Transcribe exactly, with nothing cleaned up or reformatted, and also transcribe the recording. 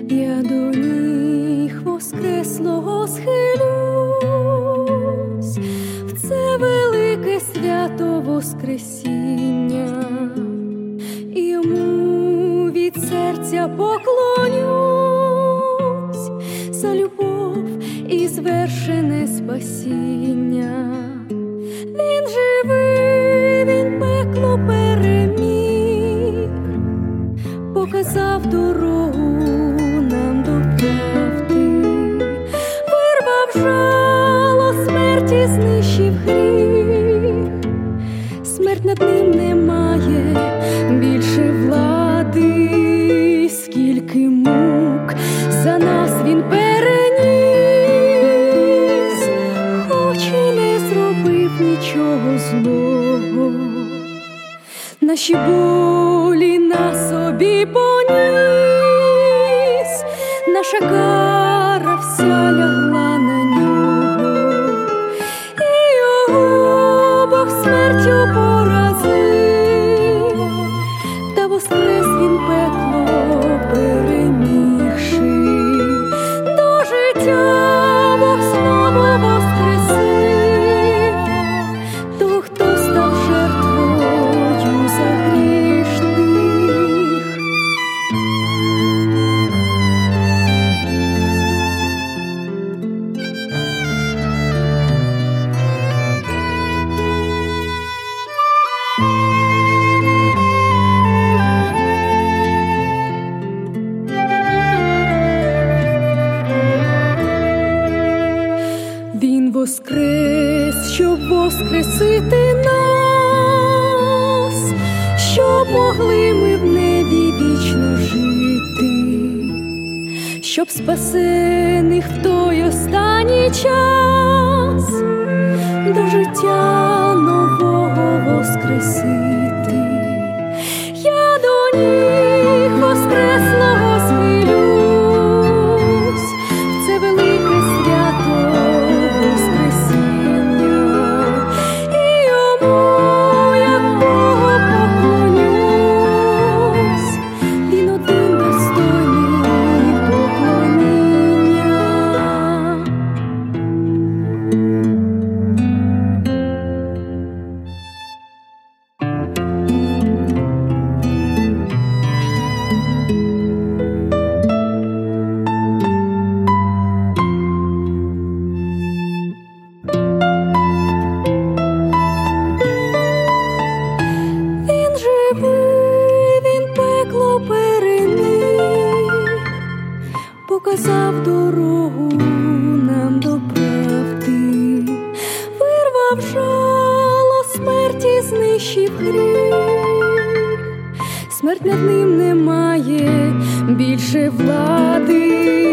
Я до ніг Воскреслого схилюсь, в це велике свято Воскресіння, і йому від серця поклонюсь за любов і звершене спасіння. Він живий, він пекло переміг, показав дорогу нам до правди, вирвав жало смерті, знищив гріх. Смерть над ним не має більше влади, скільки мук за нас він переніс, хоч і не зробив нічого злого. Наші болі на собі поніс, наша кара вся лягла на нього, і його Бог смертю поразив, та воскрес він пекло перемігши, до життя Бог знову воскресив того, хто став жертвою за грішних. Він воскрес, щоб воскресити нас, щоб могли ми в небі вічно жити, щоб спасених в той останній час до життя нового воскресити. Я до ніг Воскреслого схилюсь, в це велике свято Воскресіння, і йому, як Богу, поклонюсь, він один достойний поклоніння. Він живий, він пекло переміг, показав дорогу нам до правди, вирвав жало смерті, знищив гріх. Смерть над ним не має більше влади,